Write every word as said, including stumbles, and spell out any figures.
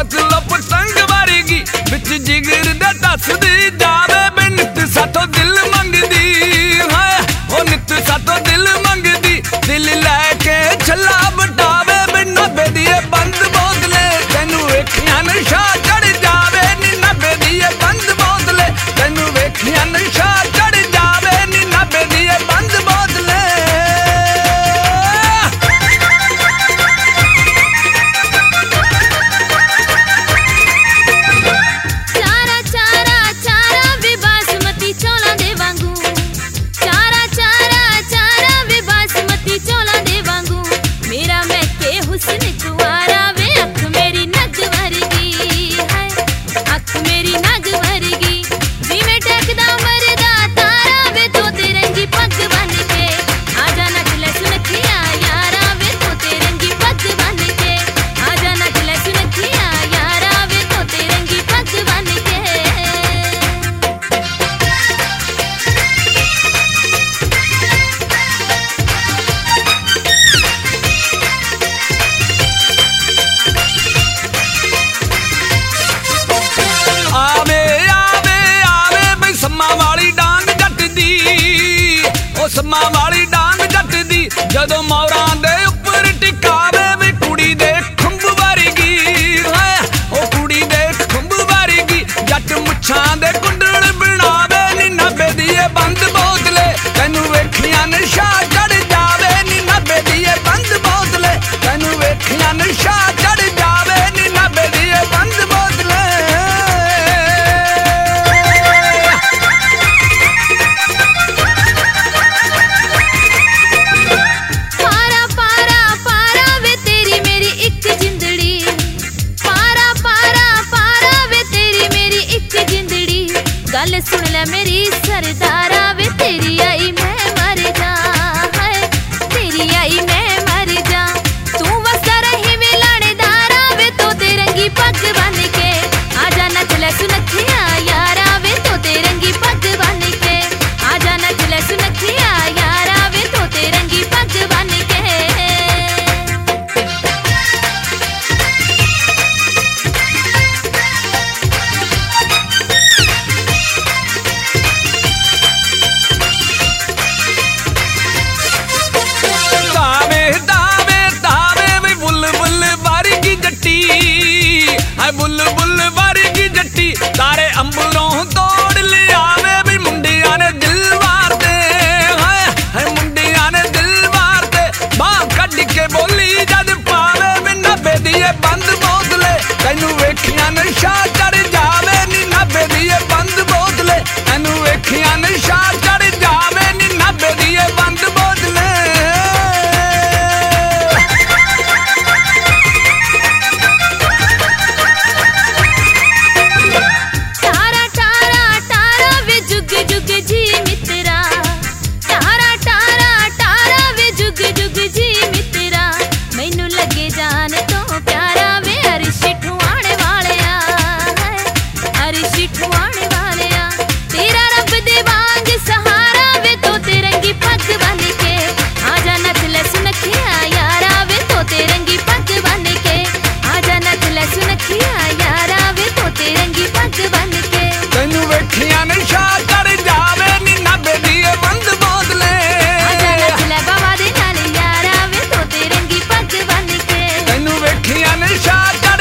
मतलब पतंग वारीगी बिच जिगर दे दसदी जावे बे नित साथों दिल मंगदी है ओ नित साथों दिल मंगदी दिल लैके छला बटावे बे नब्बे दिए बंद बोतले तेनू वेखिया नशा चढ़ जावे नी नब्बे दिए बंद बोतले तेनू वेखिया नशा चढ़ जावे नी नब्बे दिए बंद बोतले। समा वाली डांग जट दी जदों मोरां दे उपर टिकावे वी कुड़ी दे खंभ वारीगी है ओ कुड़ी दे खंभ वारीगी जट मुछां दे कुंडल बनावे नी नब्बे दिए बंद बोतले तैनू वेखिया नशा चढ़ जावे नी नब्बे दिए बंद बोतले तैनू वेखिया नशा चढ़ जावे नी नब्बे दिए बंद बोतले। गल सुन ले मेरी सरदारा वे तेरी आई मैं मर जा है तेरी आई मैं मर जा तू वसदा रही वे लाड़ेदारा वे तो तेरंगी पग बन के आजा नच ले सुनखिया यारा वे तो तेरंगी पग बन के आजा नच ले सुनखिया यारा वे तो तेरंगी पग बन के। बुल बुल वारीगी जट्टी तारे अंबरों तोड़ लियावे भी मुंडिया ने दिल वार दे है मुंडिया ने दिल वार दे बाह कढ़ के बोली जद पावे भी नब्बे दिए बंद बोतले तैनू वेखिया नशा चढ़ जावे नी नब्बे दिए बंद बोतले तैनू वेखिया नशा चढ़ जावे नी नब्बे दिए बंद बोतले। तैनू वेखिया नशा चढ़ जावे नी नब्बे दिए बंद बोतले आजा नच ले बाबा दे नाल यारा वे तो तेरंगी पग बन के तैनू वेखिया नशा